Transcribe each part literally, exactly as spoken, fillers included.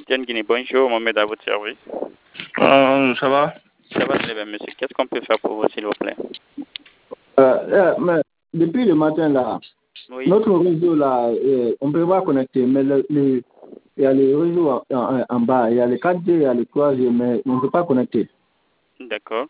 M T N Guinée, bonjour, Mohamed à votre service. Euh, ça va? Ça va très bien, monsieur. Qu'est-ce qu'on peut faire pour vous, s'il vous plaît? Euh, euh, mais depuis le matin, là, Oui. notre réseau, là, euh, on ne peut pas connecter, mais le, le, il y a les réseaux en, en, en bas, il y a les quatre G, il y a les trois G, mais on ne peut pas connecter. D'accord.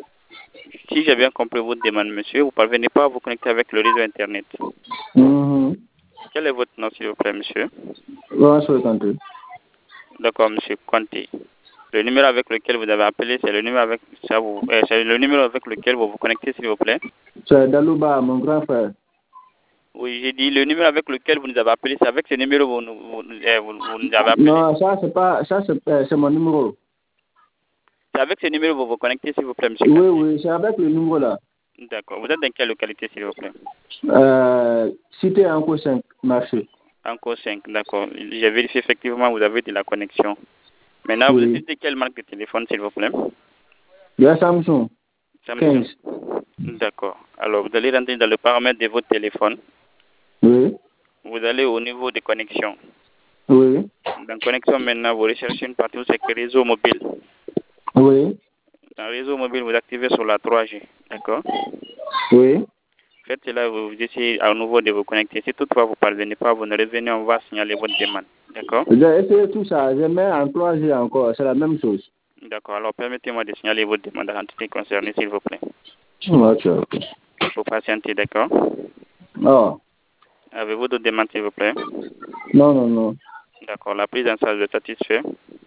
Si j'ai bien compris votre demande, monsieur, vous ne parvenez pas à vous connecter avec le réseau Internet. Mm-hmm. Quel est votre nom, s'il vous plaît, monsieur? Laurent Solekanté. D'accord, monsieur Conté. Le numéro avec lequel vous avez appelé, c'est le numéro avec ça vous, euh, c'est le numéro avec lequel vous vous connectez, s'il vous plaît. C'est Dalouba, mon grand frère. Oui, j'ai dit le numéro avec lequel vous nous avez appelé, c'est avec ce numéro que vous, nous- vous, euh, vous, vous nous avez appelé. Non, ça, c'est pas, ça, c'est, euh, c'est mon numéro. C'est avec ce numéro que vous vous connectez, s'il vous plaît, monsieur Oui, Conté. oui, c'est avec le numéro là. D'accord. Vous êtes dans quelle localité, s'il vous plaît? Euh, Cité Anco cinq, marché. Encore cinq, d'accord. J'ai vérifié effectivement, vous avez de la connexion. Maintenant, vous Oui. êtes de quelle marque de téléphone, s'il vous plaît? Il y a Samsung. Samsung. quinze. D'accord. Alors, vous allez rentrer dans le paramètre de votre téléphone. Oui. Vous allez au niveau de connexion. Oui. Dans connexion, maintenant, vous recherchez une partie où c'est que réseau mobile. Oui. Dans réseau mobile, vous activez sur la trois G. D'accord? Oui. Faites cela, vous essayez à nouveau de vous connecter. Si toutefois vous ne parvenez pas, vous ne revenez, on va signaler votre demande. D'accord? J'ai essayé tout ça. Je mets en trois G encore. C'est la même chose. D'accord. Alors, permettez-moi de signaler votre demande à l'entité concernée, s'il vous plaît. Ok, ok. Pour patienter, d'accord? Oh. Avez-vous d'autres demandes, s'il vous plaît? Non, non, non. D'accord. La prise en charge est satisfait.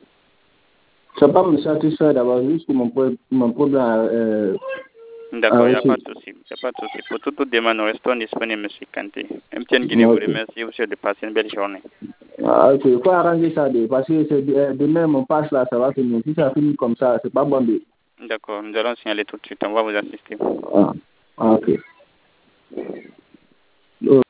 Ça pas me satisfaire d'avoir juste que mon, pro- mon problème. Euh, D'accord, il n'y a aussi. pas de souci. Il n'y a pas de souci. Pour toute autre demande, nous restons disponibles, M. Kanté. M T N Guinée vous Ok. remercie. Vous souhaite de passer une belle journée. Ah, ok, il faut arranger ça. De, parce que c'est, euh, demain, mon passe là, ça va finir. Si ça finit comme ça, c'est pas bon. De... D'accord, nous allons signaler tout de suite. On va vous assister. Ah, ah, ok.